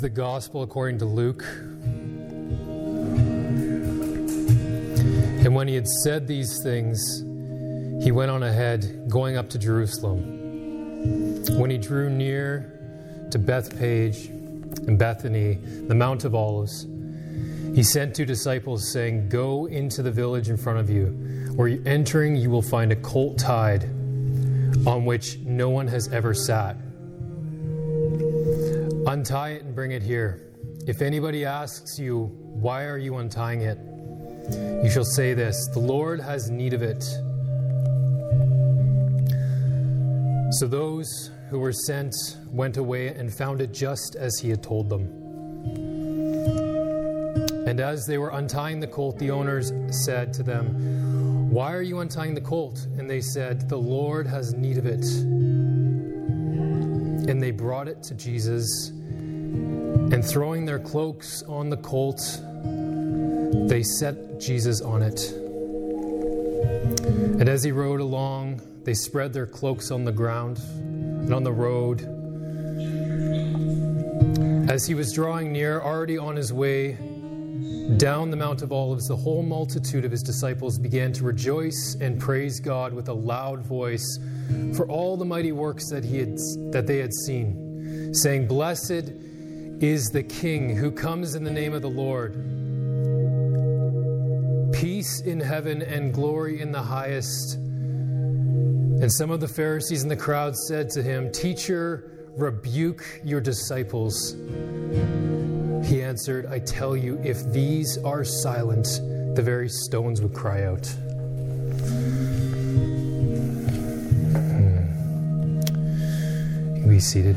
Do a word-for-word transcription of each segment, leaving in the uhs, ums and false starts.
the Gospel according to Luke. And when he had said these things, he went on ahead, going up to Jerusalem. When he drew near to Bethphage and Bethany, the Mount of Olives, he sent two disciples, saying, "Go into the village in front of you, where entering you will find a colt tied, on which no one has ever sat. Untie it and bring it here. If anybody asks you, 'Why are you untying it?' you shall say this, 'The Lord has need of it.'" So those who were sent went away and found it just as he had told them. And as they were untying the colt, the owners said to them, "Why are you untying the colt?" And they said, "The Lord has need of it." And they brought it to Jesus, and throwing their cloaks on the colt, they set Jesus on it. And as he rode along, they spread their cloaks on the ground and on the road. As he was drawing near, already on his way down the Mount of Olives, the whole multitude of his disciples began to rejoice and praise God with a loud voice for all the mighty works that he had that they had seen, saying, "Blessed is the King who comes in the name of the Lord. Peace in heaven and glory in the highest." And some of the Pharisees in the crowd said to him, "Teacher, rebuke your disciples." He answered, "I tell you, if these are silent, the very stones would cry out." Hmm. You can be seated.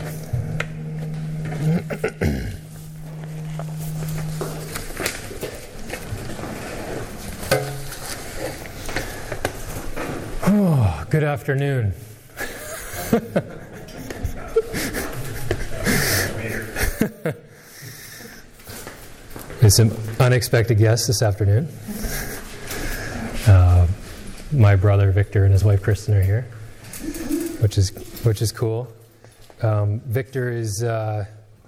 Oh, good afternoon. There's some unexpected guests this afternoon. Uh, my brother Victor and his wife Kristen are here, which is which is cool. Um, Victor is uh,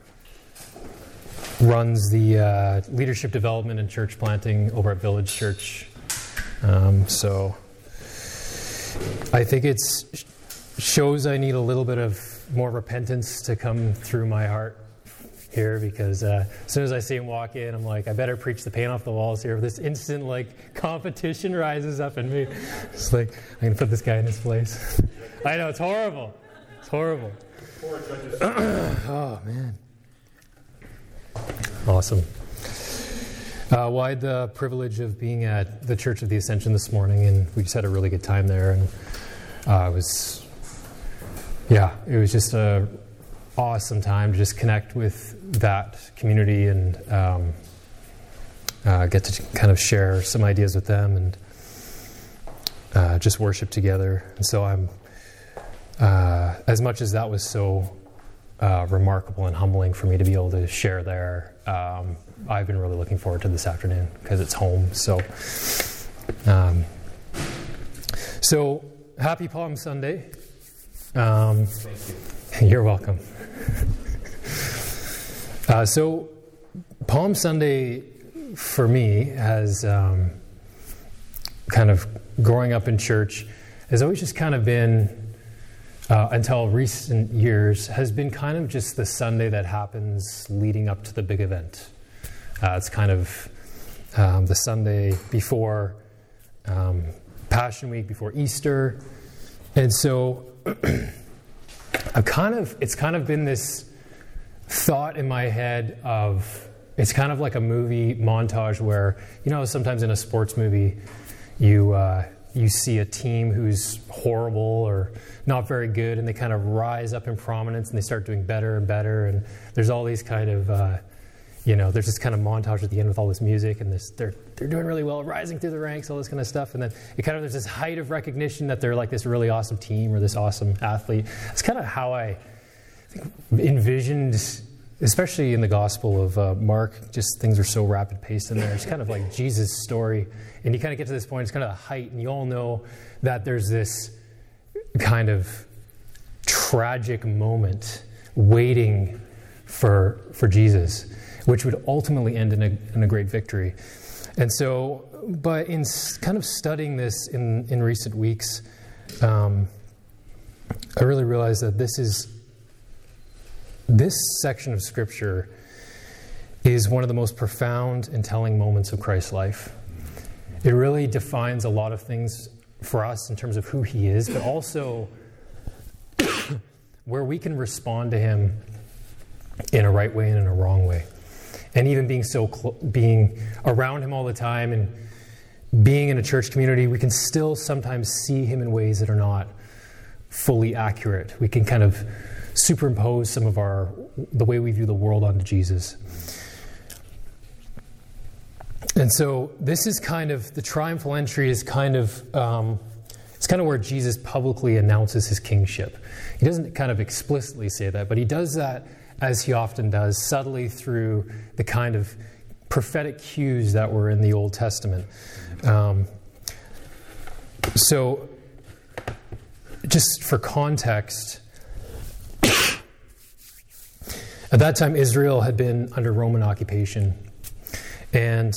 runs the uh, leadership development and church planting over at Village Church. Um, so I think it shows I need a little bit of more repentance to come through my heart here, because uh, as soon as I see him walk in, I'm like, I better preach the paint off the walls here. This instant like competition rises up in me. It's like, I'm going to put this guy in his place. I know, it's horrible. It's horrible. Oh, man. Awesome. Uh, well, I had the privilege of being at the Church of the Ascension this morning, and we just had a really good time there. And uh, it was, yeah, it was just a awesome time to just connect with that community and um, uh, get to kind of share some ideas with them and uh, just worship together. And so I'm, uh, as much as that was so uh, remarkable and humbling for me to be able to share there, um, I've been really looking forward to this afternoon because it's home. So, um, so happy Palm Sunday. Um, Thank you. You're welcome. uh, so, Palm Sunday for me has um, kind of growing up in church has always just kind of been, uh, until recent years, has been kind of just the Sunday that happens leading up to the big event. Uh, it's kind of um, the Sunday before um, Passion Week, before Easter. And so I've kind of, it's kind of been this thought in my head of, it's kind of like a movie montage where, you know, sometimes in a sports movie, you uh, you see a team who's horrible or not very good, and they kind of rise up in prominence and they start doing better and better. And there's all these kind of, uh, you know, there's this kind of montage at the end with all this music and this, they're they're doing really well, rising through the ranks, all this kind of stuff. And then it kind of, there's this height of recognition that they're like this really awesome team or this awesome athlete. It's kind of how I think envisioned, especially in the Gospel of uh, Mark, just things are so rapid paced in there. It's kind of like Jesus' story. And you kind of get to this point, it's kind of the height, and you all know that there's this kind of tragic moment waiting for for Jesus, which would ultimately end in a, in a great victory. And so, but in kind of studying this in, in recent weeks, um, I really realized that this is, this section of Scripture is one of the most profound and telling moments of Christ's life. It really defines a lot of things for us in terms of who he is, but also where we can respond to him in a right way and in a wrong way. And even being so cl- being around him all the time and being in a church community, we can still sometimes see him in ways that are not fully accurate. We can kind of superimpose some of our the way we view the world onto Jesus. And so this is kind of, the triumphal entry is kind of, um, it's kind of where Jesus publicly announces his kingship. He doesn't kind of explicitly say that, but he does that, as he often does, subtly through the kind of prophetic cues that were in the Old Testament. Um, so, just for context, at that time Israel had been under Roman occupation. And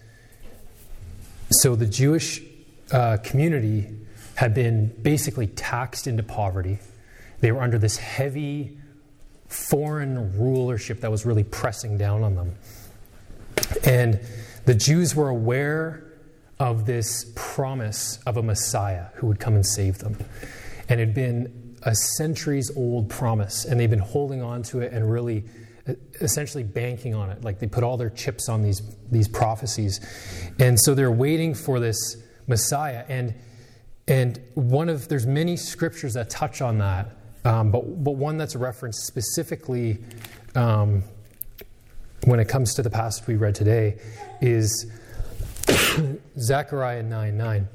so the Jewish uh, community had been basically taxed into poverty. They were under this heavy foreign rulership that was really pressing down on them. And the Jews were aware of this promise of a Messiah who would come and save them. And it had been a centuries-old promise, and they've been holding on to it and really essentially banking on it. Like they put all their chips on these these prophecies. And so they're waiting for this Messiah. And and one of, there's many scriptures that touch on that, um, but, but one that's referenced specifically um, when it comes to the passage we read today is Zechariah nine nine,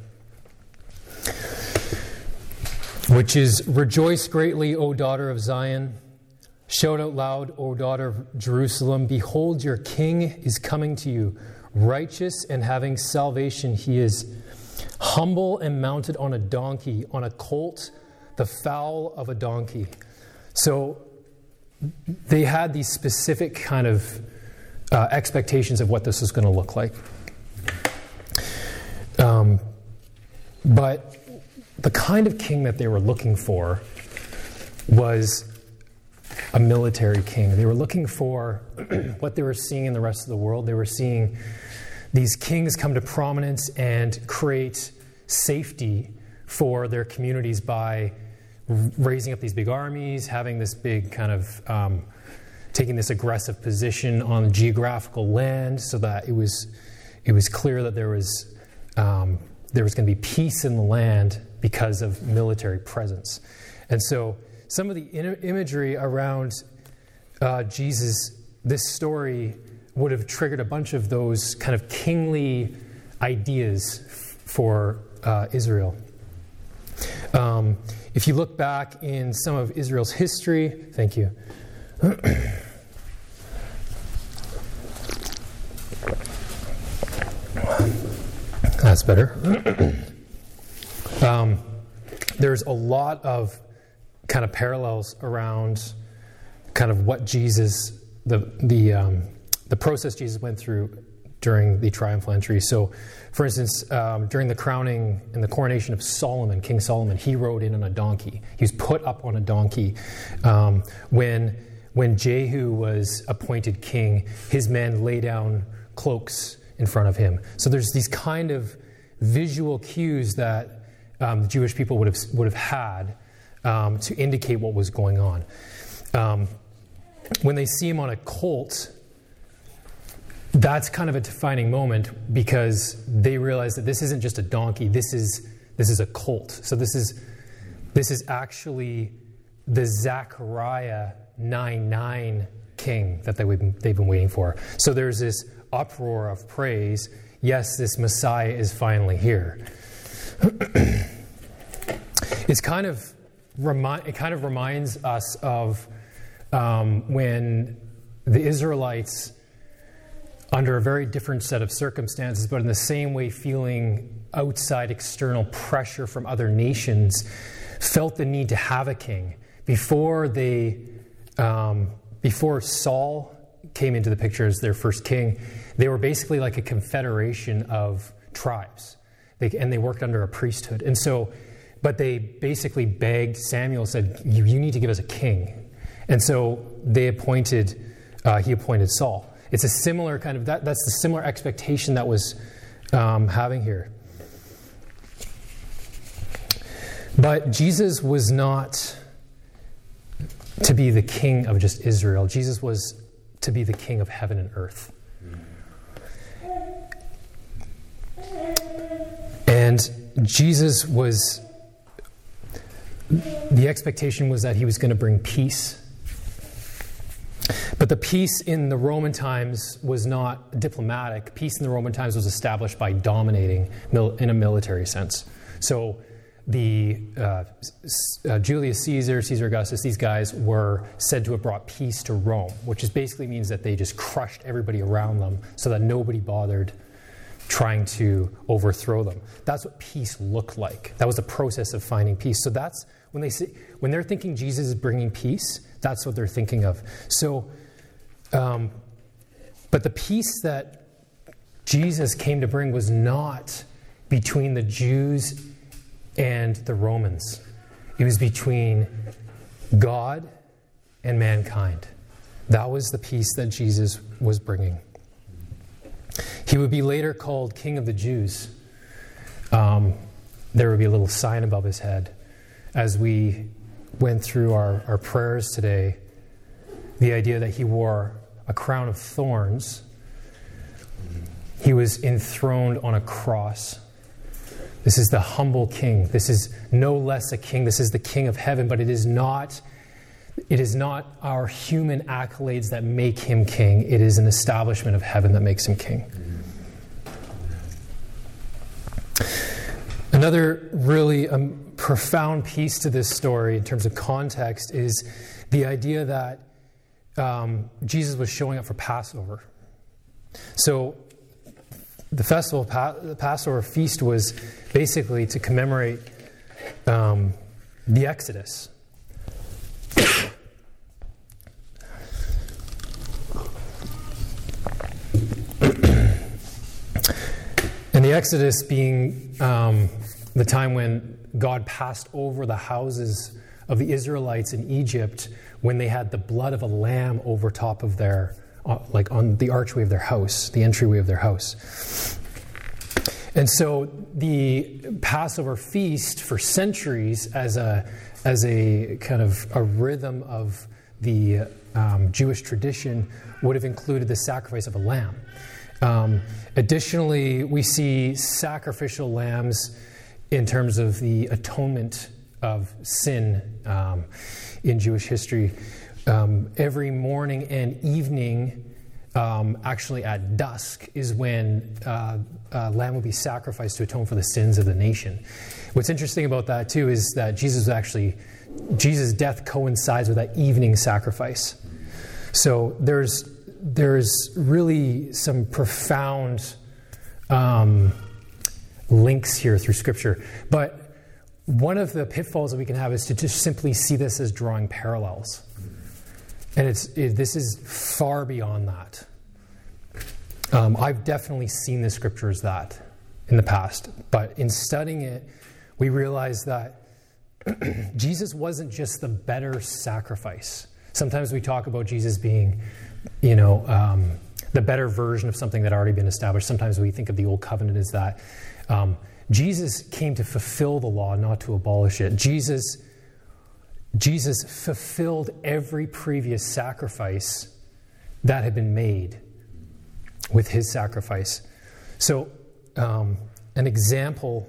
which is, "Rejoice greatly, O daughter of Zion. Shout out loud, O daughter of Jerusalem. Behold, your king is coming to you. Righteous and having salvation he is. Humble and mounted on a donkey, on a colt, the foal of a donkey." So they had these specific kind of uh, expectations of what this was going to look like. Um, but the kind of king that they were looking for was a military king. They were looking for what they were seeing in the rest of the world. They were seeing these kings come to prominence and create safety for their communities by raising up these big armies, having this big kind of um, taking this aggressive position on geographical land, so that it was it was clear that there was um, there was going to be peace in the land because of military presence. And so some of the in- imagery around uh, Jesus, this story would have triggered a bunch of those kind of kingly ideas f- for uh, Israel. Um, if you look back in some of Israel's history, thank you. That's better. um, there's a lot of kind of parallels around kind of what Jesus, the the um, the process Jesus went through during the triumphal entry. So, for instance, um, during the crowning and the coronation of Solomon, King Solomon, he rode in on a donkey. He was put up on a donkey. Um, when when Jehu was appointed king, his men lay down cloaks in front of him. So there's these kind of visual cues that um, the Jewish people would have would have had um, to indicate what was going on. Um, when they see him on a colt, that's kind of a defining moment, because they realize that this isn't just a donkey. This is this is a colt. So this is this is actually the Zechariah nine nine king that they would, they've been waiting for. So there's this uproar of praise. Yes, this Messiah is finally here. It's kind of remi- it kind of reminds us of um, when the Israelites, under a very different set of circumstances, but in the same way feeling outside external pressure from other nations, felt the need to have a king. Before they um, before Saul came into the picture as their first king, they were basically like a confederation of tribes. They, and they worked under a priesthood. And so, but they basically begged Samuel, said, you, you need to give us a king. And so they appointed, uh, he appointed Saul. It's a similar kind of, that, that's the similar expectation that was um, having here. But Jesus was not to be the king of just Israel. Jesus was to be the king of heaven and earth. And Jesus was, the expectation was that he was going to bring peace. But the peace in the Roman times was not diplomatic. Peace in the Roman times was established by dominating in a military sense. So the uh, uh, Julius Caesar, Caesar Augustus, these guys were said to have brought peace to Rome, which is basically means that they just crushed everybody around them so that nobody bothered trying to overthrow them. That's what peace looked like. That was the process of finding peace. So that's when they say, when they're thinking Jesus is bringing peace, that's what they're thinking of. So, um, but the peace that Jesus came to bring was not between the Jews and the Romans. It was between God and mankind. That was the peace that Jesus was bringing. He would be later called King of the Jews. Um, there would be a little sign above his head. As we went through our, our prayers today, the idea that he wore a crown of thorns. He was enthroned on a cross. This is the humble king. This is no less a king. This is the king of heaven, but it is not, it is not our human accolades that make him king. It is an establishment of heaven that makes him king. Another really um, profound piece to this story in terms of context is the idea that um, Jesus was showing up for Passover. So the festival, the Passover feast, was basically to commemorate um, the Exodus. And the Exodus being um, the time when God passed over the houses of the Israelites in Egypt when they had the blood of a lamb over top of their, uh, like on the archway of their house, the entryway of their house. And so the Passover feast for centuries as a as a kind of a rhythm of the um, Jewish tradition would have included the sacrifice of a lamb. Um, additionally, we see sacrificial lambs in terms of the atonement of sin um, in Jewish history. Um, every morning and evening, um, actually at dusk, is when uh, a lamb will be sacrificed to atone for the sins of the nation. What's interesting about that, too, is that Jesus actually, Jesus' death coincides with that evening sacrifice. So there's there's really some profound um, links here through Scripture. But one of the pitfalls that we can have is to just simply see this as drawing parallels. And it's it, this is far beyond that. Um, I've definitely seen the Scripture as that in the past. But in studying it, we realize that Jesus wasn't just the better sacrifice. Sometimes we talk about Jesus being, you know, um, the better version of something that had already been established. Sometimes we think of the Old Covenant as that. Um, Jesus came to fulfill the law, not to abolish it. Jesus, Jesus fulfilled every previous sacrifice that had been made with his sacrifice. So, um, an example,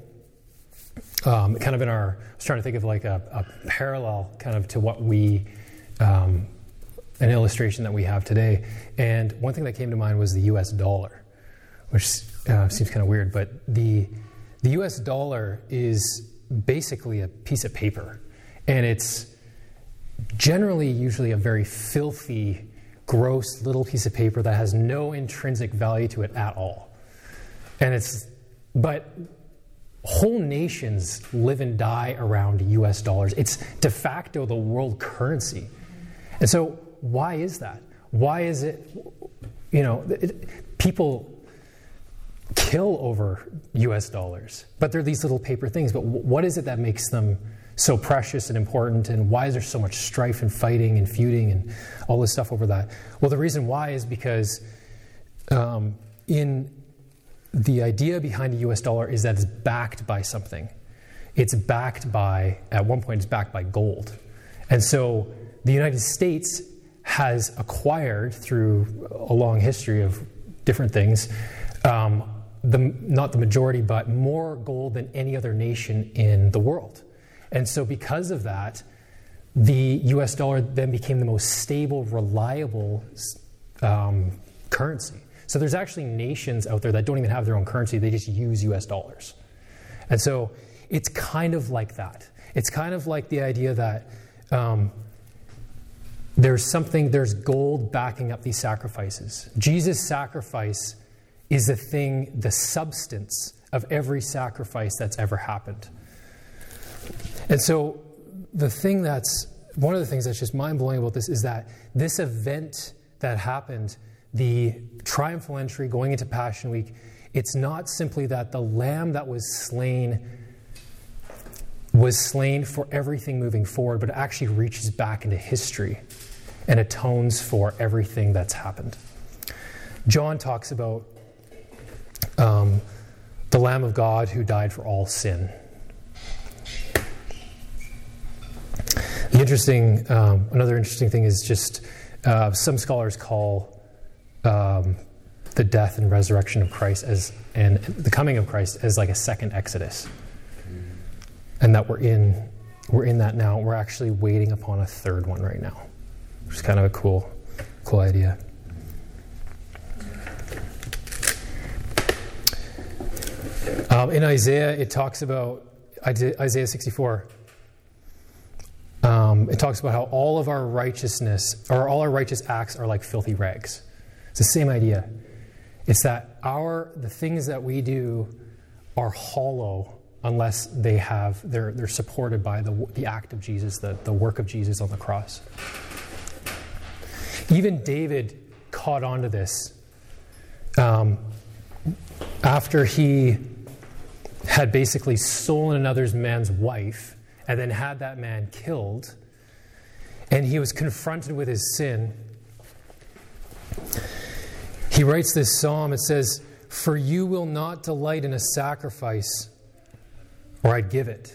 um, kind of in our, I was trying to think of like a, a parallel kind of to what we, um, an illustration that we have today. And one thing that came to mind was the U S dollar, which uh, seems kind of weird, but the the U S dollar is basically a piece of paper. And it's generally usually a very filthy, gross little piece of paper that has no intrinsic value to it at all. And it's, but whole nations live and die around U S dollars. It's de facto the world currency. And so why is that? Why is it, you know, it, people kill over U S dollars, but they're these little paper things. But w- what is it that makes them so precious and important, and why is there so much strife and fighting and feuding and all this stuff over that? Well, the reason why is because um, in the idea behind a U S dollar is that it's backed by something. It's backed by, at one point, it's backed by gold. And so the United States has acquired, through a long history of different things, um, the, not the majority, but more gold than any other nation in the world. And so because of that, the U S dollar then became the most stable, reliable um, currency. So there's actually nations out there that don't even have their own currency. They just use U S dollars. And so it's kind of like that. It's kind of like the idea that um, there's something, there's gold backing up these sacrifices. Jesus' sacrifice is the thing, the substance of every sacrifice that's ever happened. And so the thing that's, one of the things that's just mind-blowing about this is that this event that happened, the triumphal entry going into Passion Week, it's not simply that the lamb that was slain was slain for everything moving forward, but it actually reaches back into history and atones for everything that's happened. John talks about um, the Lamb of God who died for all sin. The interesting, um, another interesting thing is just uh, some scholars call um, the death and resurrection of Christ as, and the coming of Christ as like a second Exodus, and that we're in we're in that now. We're actually waiting upon a third one right now, which is kind of a cool, cool idea. Um, in Isaiah, it talks about Isaiah sixty-four. Um, it talks about how all of our righteousness, or all our righteous acts, are like filthy rags. It's the same idea. It's that our the things that we do are hollow unless they have they're they're supported by the the act of Jesus, the, the work of Jesus on the cross. Even David caught on to this um, after he had basically stolen another man's wife and then had that man killed, and he was confronted with his sin. He writes this psalm. It says, "For you will not delight in a sacrifice, or I'd give it.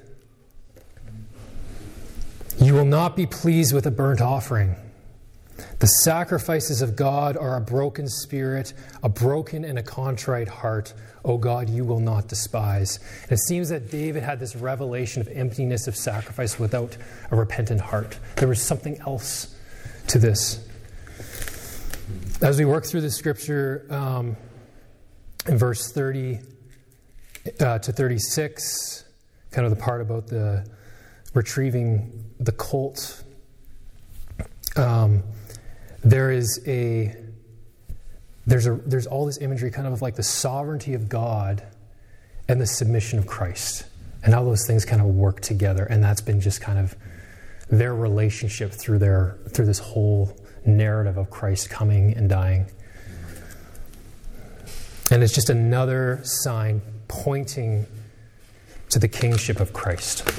You will not be pleased with a burnt offering. The sacrifices of God are a broken spirit, a broken and a contrite heart. O God, you will not despise." And it seems that David had this revelation of emptiness of sacrifice without a repentant heart. There was something else to this. As we work through the scripture, um, in verse thirty uh, to thirty-six, kind of the part about the retrieving the colt, um, there is a there's a there's all this imagery kind of like the sovereignty of God and the submission of Christ, and how those things kind of work together. And that's been just kind of their relationship through their through this whole narrative of Christ coming and dying. And it's just another sign pointing to the kingship of Christ.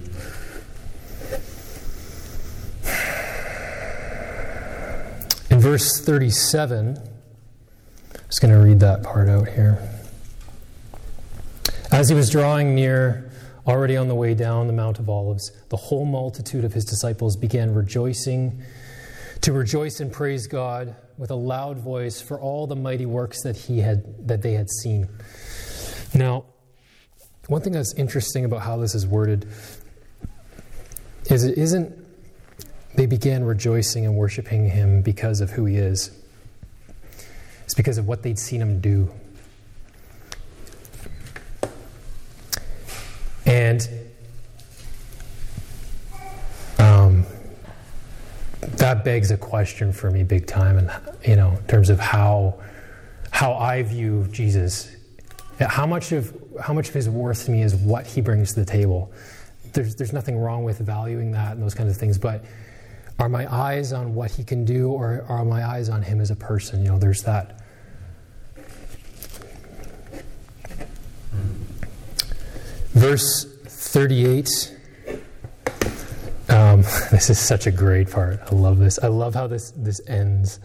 In verse thirty-seven, I'm just going to read that part out here. As he was drawing near, already on the way down the Mount of Olives, the whole multitude of his disciples began rejoicing, to rejoice and praise God with a loud voice for all the mighty works that he had that they had seen. Now, one thing that's interesting about how this is worded is it isn't they began rejoicing and worshiping him because of who he is. It's because of what they'd seen him do. And um, that begs a question for me big time, and you know, in terms of how how I view Jesus. How much of how much of his worth to me is what he brings to the table. There's there's nothing wrong with valuing that and those kinds of things, but Are my eyes on what he can do, or are my eyes on him as a person? You know, there's that. Verse thirty-eight. Um, this is such a great part. I love this. I love how this, this ends.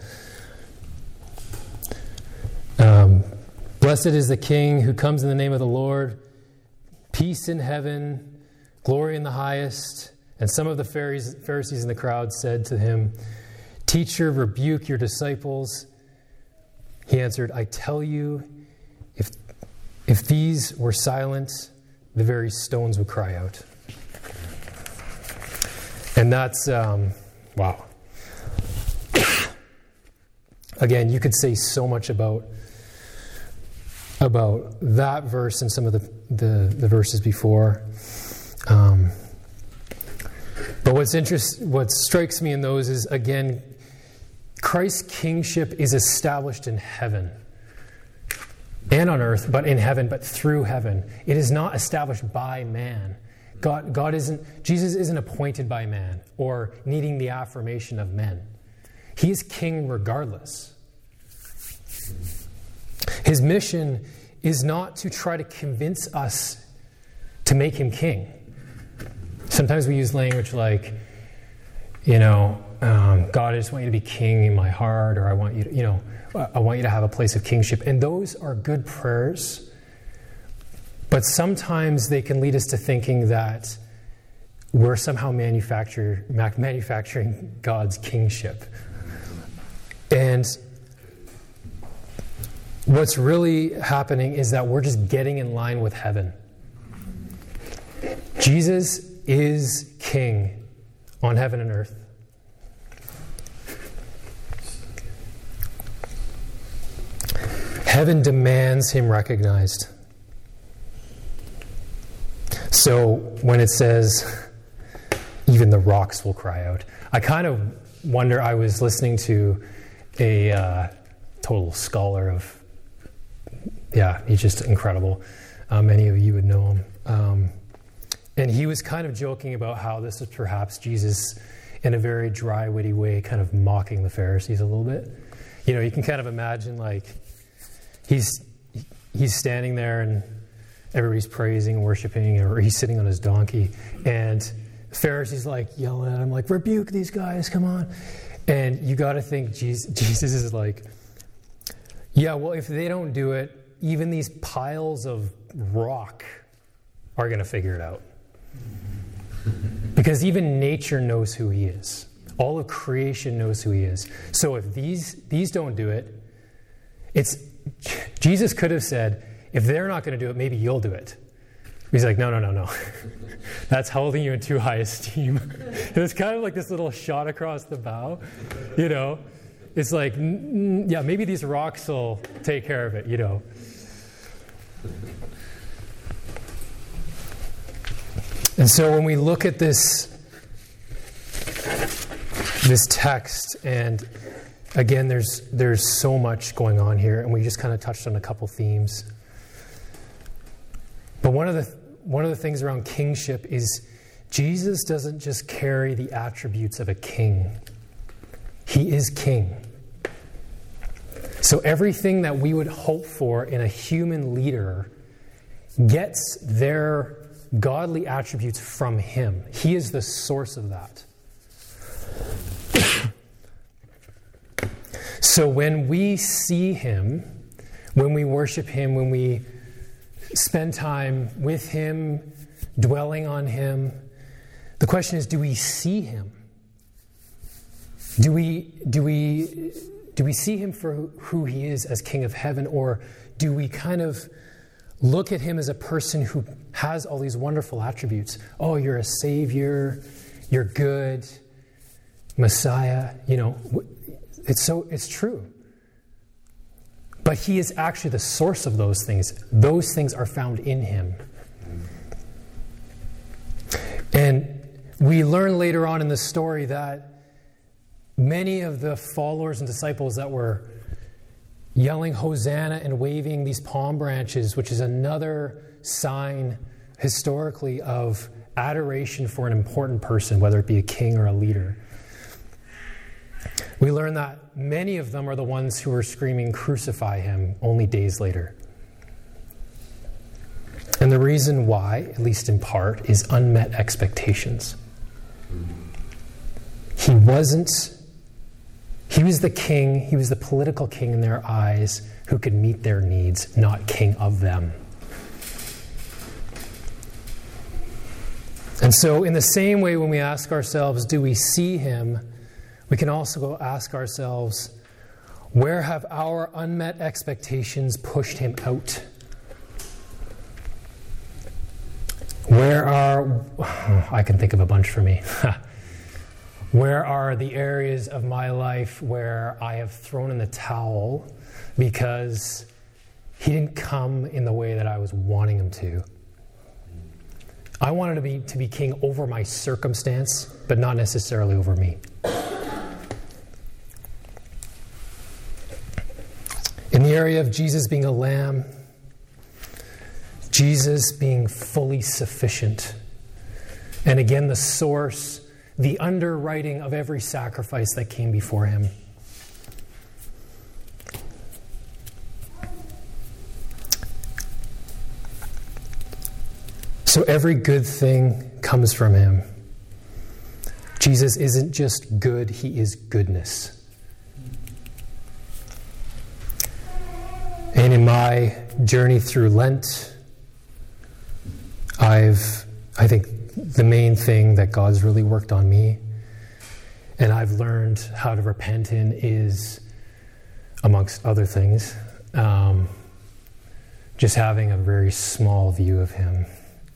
Um, Blessed is the King who comes in the name of the Lord. Peace in heaven, glory in the highest. And some of the Pharisees in the crowd said to him, Teacher, rebuke your disciples. He answered, I tell you, if if these were silent, the very stones would cry out. And that's, um, wow. Again, you could say so much about, about that verse and some of the, the, the verses before. Um, but what's interest, what strikes me in those is, again, Christ's kingship is established in heaven and on earth, but in heaven, but through heaven. It is not established by man. God, God isn't, Jesus isn't appointed by man or needing the affirmation of men. He is king regardless. His mission is not to try to convince us to make him king. Sometimes we use language like, you know, um, God, I just want you to be king in my heart, or I want you to, you know, I want you to have a place of kingship. And those are good prayers. But sometimes they can lead us to thinking that we're somehow manufacture, manufacturing God's kingship. And what's really happening is that we're just getting in line with heaven. Jesus is king on heaven and earth. Heaven demands him recognized. So when it says, even the rocks will cry out, I kind of wonder, I was listening to a uh, total scholar of, yeah, he's just incredible. Uh, many of you would know him. Um, and he was kind of joking about how this is perhaps Jesus, in a very dry, witty way, kind of mocking the Pharisees a little bit. You know, you can kind of imagine, like, he's he's standing there and everybody's praising and worshiping, or he's sitting on his donkey, and the Pharisees like yelling at him, like, rebuke these guys, come on. And you got to think Jesus, Jesus is like, yeah, well, if they don't do it, even these piles of rock are going to figure it out. Because even nature knows who he is. All of creation knows who he is. So if these these don't do it, it's Jesus could have said, if they're not going to do it, maybe you'll do it. He's like, no, no, no, no. That's holding you in too high esteem. It's kind of like this little shot across the bow. You know, it's like, mm, yeah, maybe these rocks will take care of it, you know. And so when we look at this, this text, and again, there's there's so much going on here, and we just kind of touched on a couple themes. But one of the one of the things around kingship is Jesus doesn't just carry the attributes of a king. He is king. So everything that we would hope for in a human leader gets their godly attributes from him. He is the source of that. So when we see him, when we worship him, when we spend time with him, dwelling on him, the question is, do we see him? Do we do we do we see him for who he is as King of Heaven, or do we kind of look at him as a person who has all these wonderful attributes? Oh, you're a savior, you're good, Messiah, you know, it's so it's true. But he is actually the source of those things. Those things are found in him. And we learn later on in the story that many of the followers and disciples that were yelling Hosanna and waving these palm branches, which is another sign historically of adoration for an important person, whether it be a king or a leader. We learn that many of them are the ones who are screaming, "Crucify him," only days later. And the reason why, at least in part, is unmet expectations. He wasn't, he was the king, he was the political king in their eyes who could meet their needs, not king of them. And so in the same way, when we ask ourselves, do we see him? We can also go ask ourselves, where have our unmet expectations pushed him out? Where are, oh, I can think of a bunch for me. Where are the areas of my life where I have thrown in the towel because he didn't come in the way that I was wanting him to? I wanted to be, to be king over my circumstance, but not necessarily over me. In the area of Jesus being a lamb, Jesus being fully sufficient, and again the source, the underwriting of every sacrifice that came before him. So every good thing comes from him. Jesus isn't just good, he is goodness. And in my journey through Lent, I've, I think the main thing that God's really worked on me and I've learned how to repent in is, amongst other things, um, just having a very small view of him.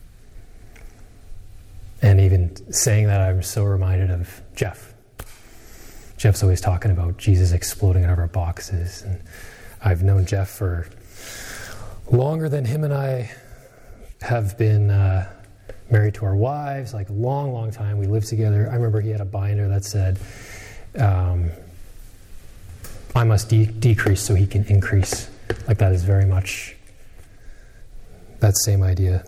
And even saying that, I'm so reminded of Jeff. Jeff's always talking about Jesus exploding out of our boxes. And I've known Jeff for longer than him and I have been uh, married to our wives, like a long, long time. We lived together. I remember he had a binder that said, um, I must de- decrease so he can increase. Like that is very much that same idea.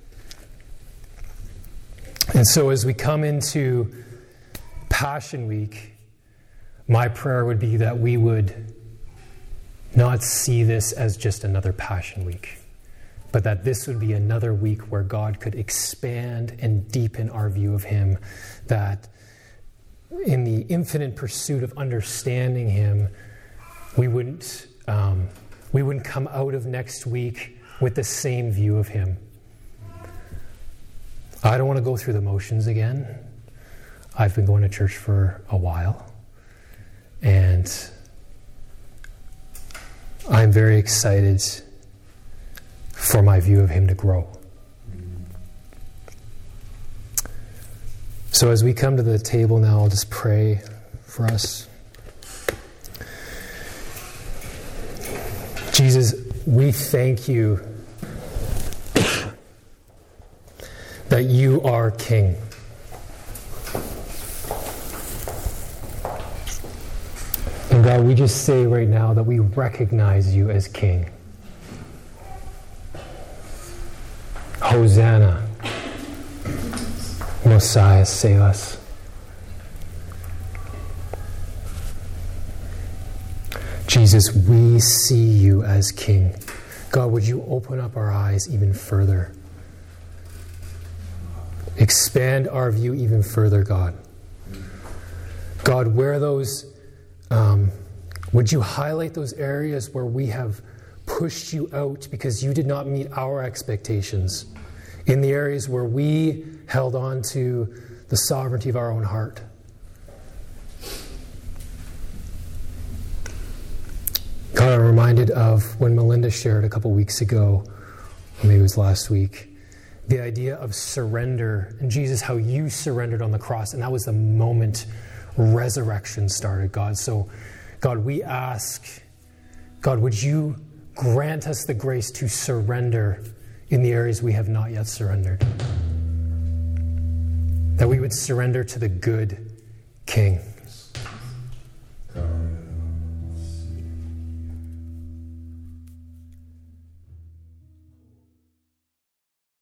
And so as we come into Passion Week, my prayer would be that we would not see this as just another Passion Week, but that this would be another week where God could expand and deepen our view of him, that in the infinite pursuit of understanding him, we wouldn't, um, we wouldn't come out of next week with the same view of him. I don't want to go through the motions again. I've been going to church for a while, and I'm very excited for my view of him to grow. So as we come to the table now, I'll just pray for us. Jesus, we thank you that you are King. And God, we just say right now that we recognize you as King. Hosanna, Messiah, save us. Jesus, we see you as King. God, would you open up our eyes even further? Expand our view even further, God. God, where those, um, would you highlight those areas where we have pushed you out because you did not meet our expectations? In the areas where we held on to the sovereignty of our own heart. God, I'm reminded of when Melinda shared a couple weeks ago, or maybe it was last week, the idea of surrender, and Jesus, how you surrendered on the cross, and that was the moment resurrection started, God. So, God, we ask, God, would you grant us the grace to surrender in the areas we have not yet surrendered? That we would surrender to the good King.